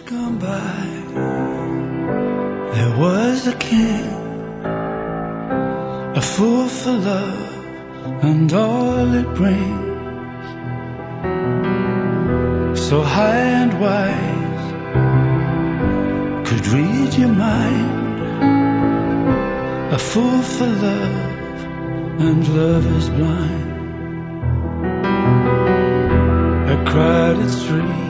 gone by, there was a king, a fool for love and all it brings. So high and wise, could read your mind, a fool for love and love is blind. A crowded street,